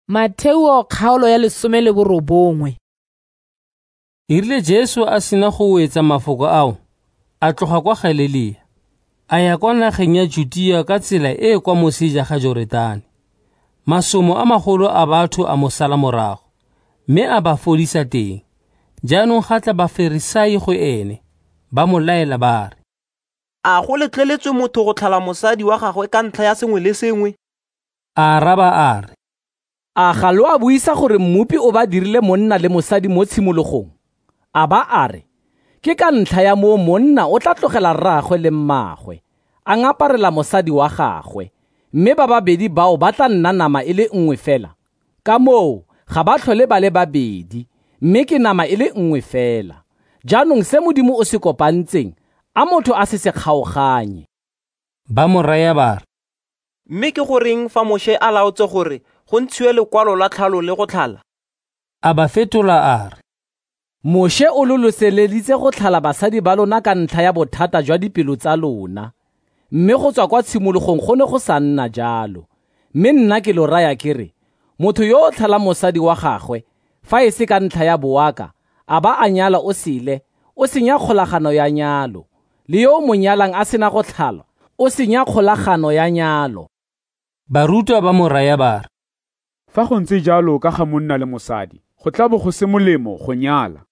Mateo kgaolo ya 19. Irile Jesu a sena go wetsa mafoko ao, a tloga kwa Galilea, a ya kwa nageng ya Judea ka tsela e kwa moseja ga Joretane. Masomo a magolo a batho a mo sala morago, mme a ba fodisa teng. Jaanong ga tla Bafarisai go ene, ba mo laela ba re, a go letleletswe motho go tlhala mosadi wa gagwe ka ntlha ya sengwe le sengwe? A araba a re, a ga lo a buisa gore mmupi o ba dirile monna le mosadi mo tshimologong? A ba a re, ke ka ntlha ya moo monna o tla tlogela rraagwe le mmagwe, a ngaparela mosadi wa gagwe, mme ba babedi bao ba tla nna nama e le nngwe fela. Ka moo ga ba tlhole ba le babedi, mme ke nama e le nngwe fela. Jaanong se Modimo o se kopantseng, a motho a se kgaoganye. ba mo raya ba re, Mme ke goreng fa Moshe a laotse gore go ntshiwe lekwalo la tlhalo le go tlhala? a ba fetola a re, Moshe o loloseleditse go tlhala basadi ba lona ka ntlha ya bothata jwa dipelo tsa lona, mme go tswa kwa tshimologong go ne go sa nna jalo. Mme nna ke lo raya ke re, motho yo o tlhala mosadi wa gagwe, fa e se ka ntlha ya boaka, a ba a nyala o sele, o senya kgolagano ya nyalo. Le yo o mo nyalang a sena go tlhala, o senya kgolagano ya nyalo. barutwa ba mo raya ba re, Fa go ntse jalo ka ga monna le mosadi, go tla bo go se molemo go nyala.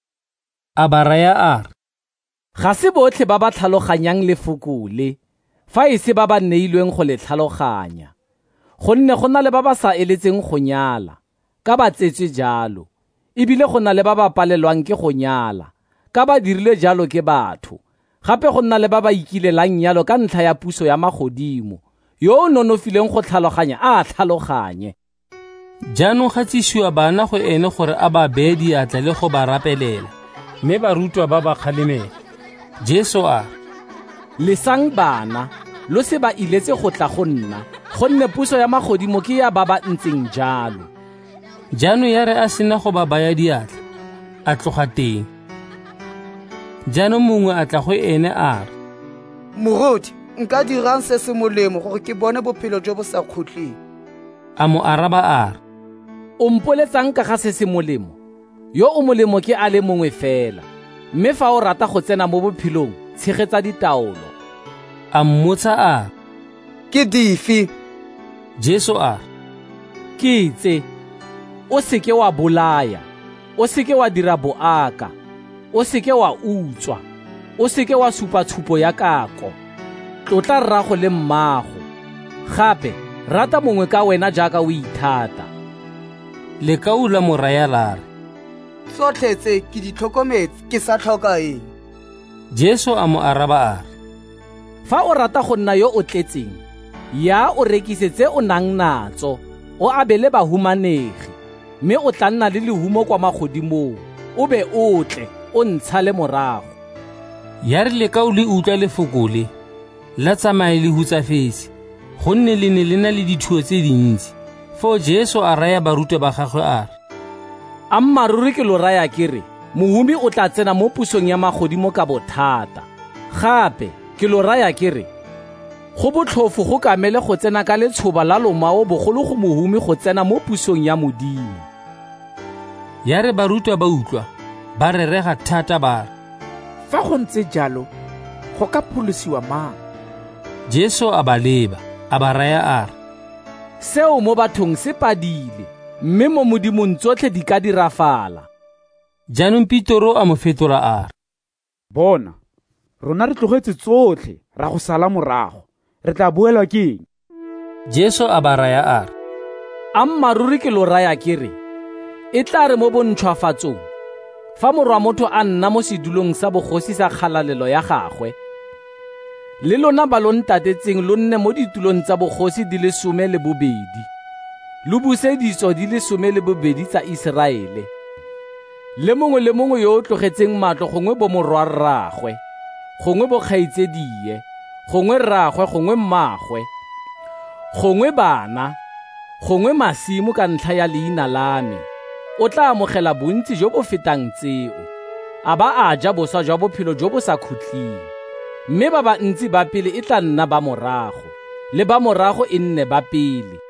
a ba raya a re, Ga se botlhe ba ba tlhaloganyang lefoko le, fa e se ba ba neilweng go le tlhaloganya. Gonne go na le ba ba sa eletseng go nyala, ka ba tsetswe jalo, ebile go na le ba ba palelwang ke go nyala, ka ba dirile jalo ke batho. Gape go na le ba ba ikilelang nyalo ka ntlha ya puso ya magodimo, yo o nonofileng go tlhaloganya a tlhaloganye. Jaanong ga tsisiwa bana go ene gore a ba beye diatla le go ba rapelela, mme barutwa ba ba kgalemela. Jesu a re, Lesang bana, lo se ba iletse go tla go nna, gonne puso ya magodimo ke ya ba ba ntseng jalo. jaanong ya re a sena go ba baya diatla, a tloga teng. Jaanong mongwe a tla go ene a re, Moruti, nka dirang se se molemo gore ke bone bophelo jo bo sa kgotleng? a mo araba a re, O mpoletsang ka ga se se molemo? Yo o molemo ke a le mongwe fela, mme fa o rata go tsena mo bophelong, tshegetsa ditaolo. a mmotsa a re, Ke dife? Jesu a re, Ke tse: o seke wa bolaya, o seke wa dira boaka, o seke wa utswa, o seke wa supa tshupo ya kako, tlotla rrago le mmago, gape rata mongwe ka wena jaaka o ithata. lekau la mo raya la re, Tsotlhe tse ke di tlhokometse, ke sa tlhoka eng? Jesu a mo araba a re, Fa o rata go nna yo o tletseng, ya o rekise tse o nang natso, o abele bahumanegi, mme o tla nna le lehumo kwa magodimong, o be o tle, o ntshale morago. ya re lekau le utlwa lefoko le, la tsamaye le hutsafetse, gonne le ne le na le dithuo tse dintsi. Foo Jesu a raya barutwa ba gagwe a re, Ammaruri ke lo raya ke re, mohumi o tla tsena mo pusong ya magodimo ka bothata. Gape ke lo raya ke re, go botlhofo go kamele go tsena ka letshoba la lomao bogolo go mohumi go tsena mo pusong ya Modimo. ya re barutwa ba utlwa, ba rerega thata ba re, Fa go ntse jalo, go ka pholosiwa mang? Jesu a ba leba, a ba raya a re, Seo mo bathong se padile, mme mo Modimong tsotlhe di ka dirafala. jaanong Petro a mo fetola a re, Bona, rona re tlogetse tsotlhe, ra go sala morago. Re tla boelwa ke eng? Jesu a ba raya a re, Ammaruri ke lo raya ke re, e tla re mo bontshwafatsong, fa morwa motho a nna mo sedulong sa bogosi sa kgalalelo ya gagwe, le lona ba lo ntatetseng lo nne mo ditulong tsa bogosi di le 12, lo buse ditso di le 12 tsa Iseraele. Le mongwe yo o tlogetseng matlo gongwe bo morwa rraagwe, gongwe bo kgaitsediye, gongwe rraagwe, gongwe mmagwe, gongwe bana, gongwe masimo ka ntlha ya leina la me, o tla amogela bontsi jo bo fetang tseo, a ba a ja boswa jwa bophelo jo bo sa khutling. Mme ba bantsi ba pele e tla nna ba morago, le ba morago e nne ba pele.